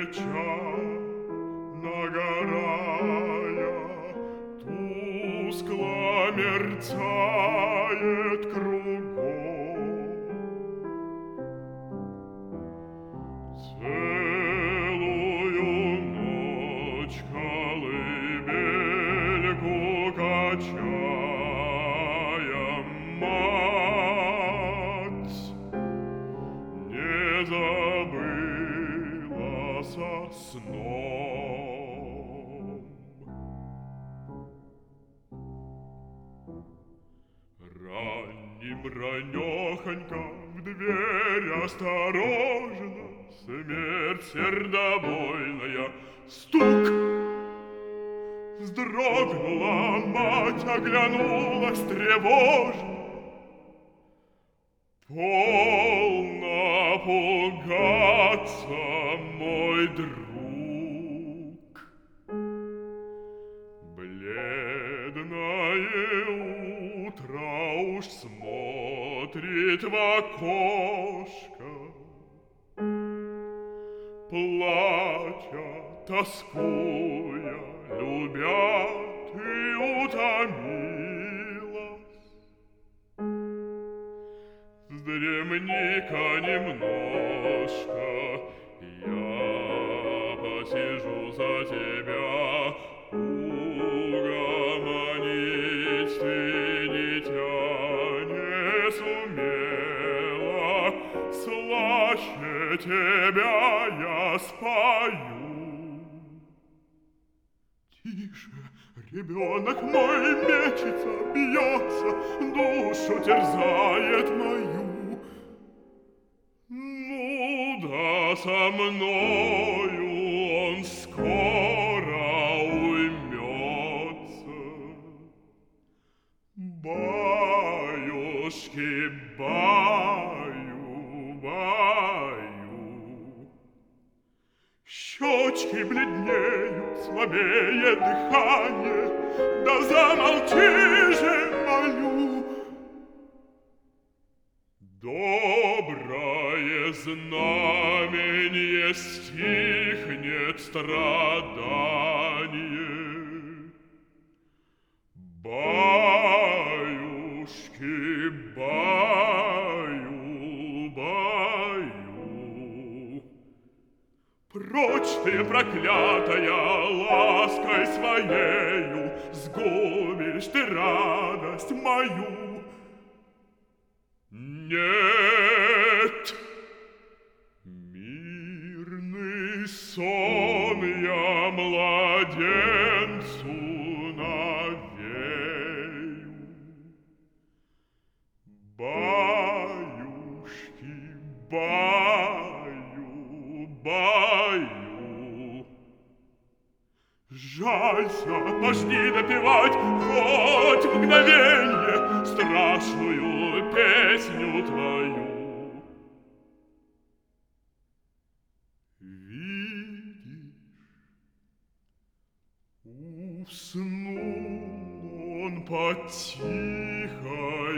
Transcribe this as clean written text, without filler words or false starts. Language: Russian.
свеча нагорая, тускло мерцает кругом. Целую ночь колыбельку качая, мать не забылася сном. Раннехонько в дверь осторожно, смерть сердобольная, стук. Вздрогнула мать, оглянулась тревожно. Полно пугаться, мой друг. Бледное утро уж смотрит в окошко, плача, тоскуя, любя, ты утомилась. Вздремни-ка немножко, я посижу за тебя. Угомонить ты, дитя, не сумела, слаще тебя я спою. Тише, ребенок мой мечется, бьется, душу терзает мою. Ну да со мною он скоро уймется. Баюшки, баю, баю. Щечки бледнеют, слабее дыхание, да замолчи же, молю. Доброе знамение стихнет страдание. Баюшки, баю, баю. Прочь ты, проклятая, лаской своею сгубишь ты радость мою. Нет, мирный сон я младенцу навею. Баюшки, баю, баю. Жалься, пожди допевать хоть мгновенье страшную песню твою. Видишь, уснул он под тихой